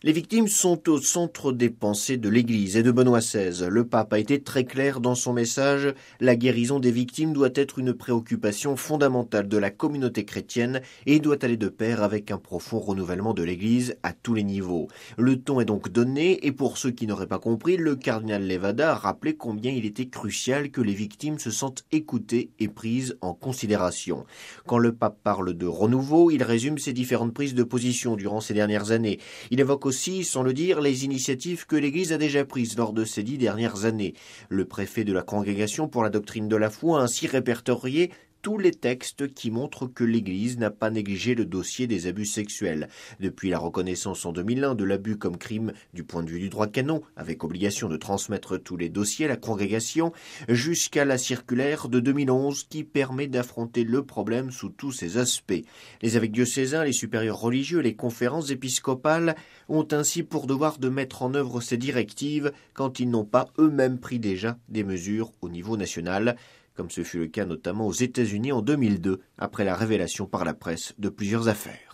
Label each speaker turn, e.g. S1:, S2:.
S1: Les victimes sont au centre des pensées de l'Église et de Benoît XVI. Le pape a été très clair dans son message. La guérison des victimes doit être une préoccupation fondamentale de la communauté chrétienne et doit aller de pair avec un profond renouvellement de l'Église à tous les niveaux. Le ton est donc donné et pour ceux qui n'auraient pas compris, le cardinal Levada a rappelé combien il était crucial que les victimes se sentent écoutées et prises en considération. Quand le pape parle de renouveau, il résume ses différentes prises de position durant ces dernières années. Il évoque aussi, sans le dire, les initiatives que l'Église a déjà prises lors de ces 10 dernières années. Le préfet de la Congrégation pour la doctrine de la foi a ainsi répertorié tous les textes qui montrent que l'Église n'a pas négligé le dossier des abus sexuels. Depuis la reconnaissance en 2001 de l'abus comme crime du point de vue du droit canon, avec obligation de transmettre tous les dossiers à la congrégation, jusqu'à la circulaire de 2011 qui permet d'affronter le problème sous tous ses aspects. Les évêques diocésains, les supérieurs religieux, les conférences épiscopales ont ainsi pour devoir de mettre en œuvre ces directives quand ils n'ont pas eux-mêmes pris déjà des mesures au niveau national, comme ce fut le cas notamment aux États-Unis en 2002, après la révélation par la presse de plusieurs affaires.